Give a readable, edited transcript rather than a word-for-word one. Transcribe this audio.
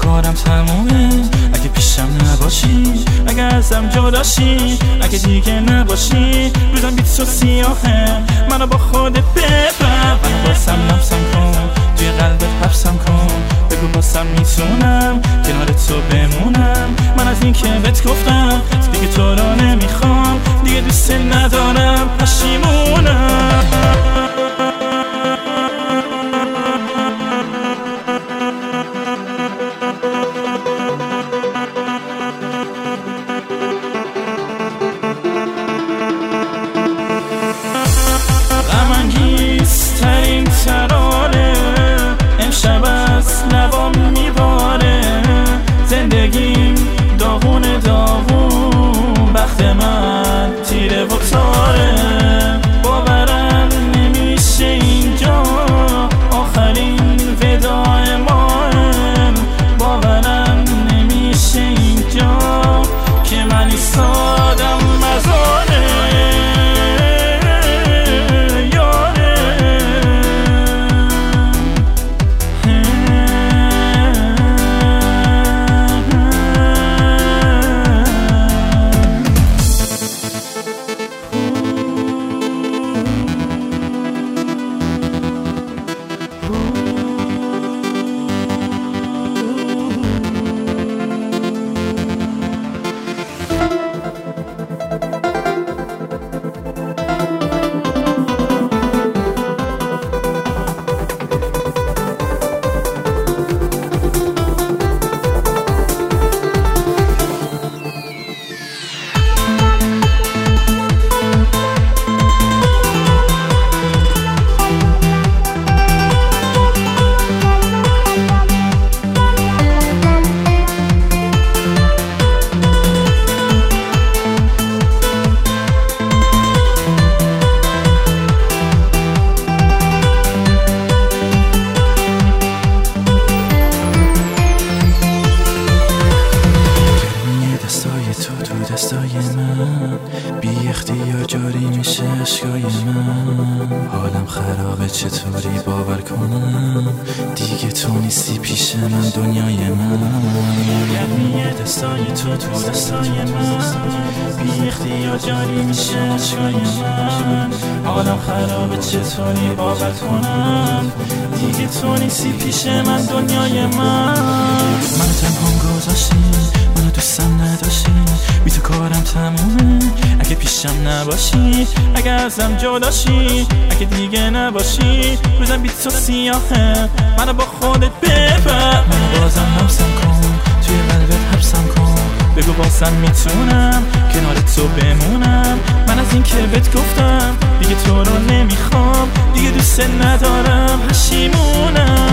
کارم تمومه اگه پیشم نباشی، اگه ازم جداشی، اگه دیگه نباشی. روزم بی تو سیاهه، منو با خودت ببر، منو بازم نفسم کن، توی قلبت حبسم کن. بگو بازم میتونم کنار تو بمونم. من از این که بهت گفتم دیگه تو رو نمیخوام، دیگه دوست ندارم، پشیمونم. غم‌انگیزترین ترانه امشب از لبام میباره. زندگیم داغون داغون، بخت من تیره و تاره. باورم نمیشه اینجا آخرین وداع ماهم. باورم نمیشه اینجا که من ایستادم مزاره. تو دستای من بی اختیار جاری میشه اشکای من. حالم خرابه چطوری باور کنم دیگه تو نیستی پیش من دنیای من. یه دستای تو دستای من بی اختیار جاری میشه اشکای من. حالم خرابه چطوری باور کنم دیگه تو نیستی پیش من دنیای من. من تنها گذاشتی، منو دوستم نداشتی، بی تو کارم تمومه اگه پیشم نباشی، اگه ازم جداشی، اگه دیگه نباشی. روزم بی تو سیاهه، منو با خودت ببر، منو بازم نفسم کن، توی قلبت حبسم کن. بگو بازم میتونم کنار تو بمونم. من از این که بهت گفتم دیگه تو رو نمیخوام، دیگه دوست ندارم، پشیمونم.